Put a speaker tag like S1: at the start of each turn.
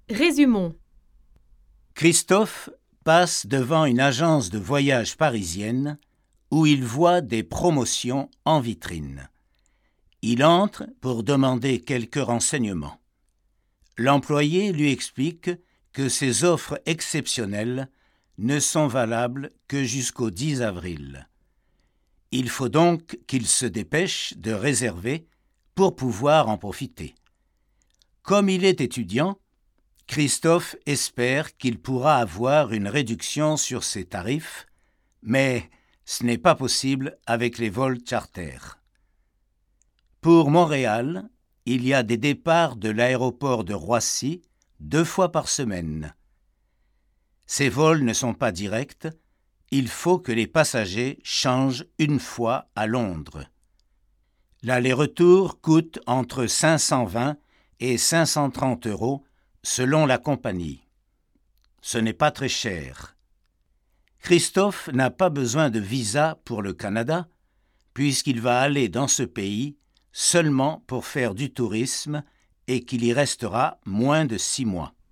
S1: Résumons.
S2: Christophe passe devant une agence de voyage parisienne où il voit des promotions en vitrine. Il entre pour demander quelques renseignements. L'employé lui explique que ces offres exceptionnelles ne sont valables que jusqu'au 10 avril. Il faut donc qu'il se dépêche de réserver pour pouvoir en profiter. Comme il est étudiant, Christophe espère qu'il pourra avoir une réduction sur ses tarifs, mais ce n'est pas possible avec les vols charter. Pour Montréal, il y a des départs de l'aéroport de Roissy 2 fois par semaine. Ces vols ne sont pas directs, il faut que les passagers changent une fois à Londres. L'aller-retour coûte entre 520 et 530 € selon la compagnie. Ce n'est pas très cher. Christophe n'a pas besoin de visa pour le Canada, puisqu'il va aller dans ce pays seulement pour faire du tourisme et qu'il y restera moins de 6 mois.